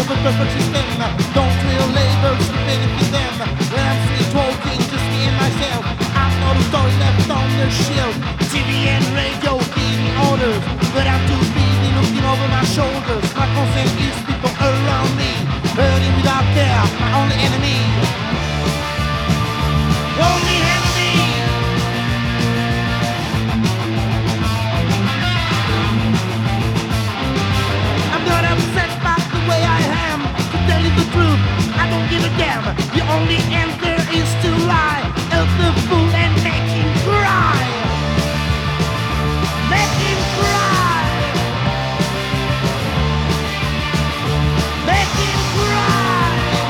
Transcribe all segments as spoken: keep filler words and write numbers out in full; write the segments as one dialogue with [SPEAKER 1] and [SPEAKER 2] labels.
[SPEAKER 1] of a perfect system. Don't real labels to benefit them. When I'm still talking, just me and myself, I'm not a story left on the shelf. T V and radio give me orders, but I'm too busy looking over my shoulders. My concern is people around me, hurting without care, my only enemy. Only enemy. I'm not upset by the way I am. To tell you the truth, I don't give a damn. The only answer is to lie, help the fool and make him cry. Make him cry. Make him cry.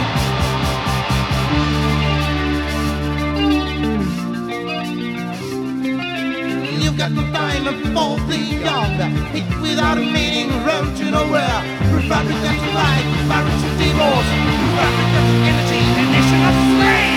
[SPEAKER 1] You've got no time for the young. Hit without a meaning, run to nowhere. Republican to life, marriage to divorce. Republican to energy, a nation of slaves.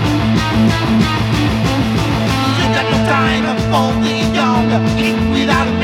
[SPEAKER 1] You got no time for the young. Eat without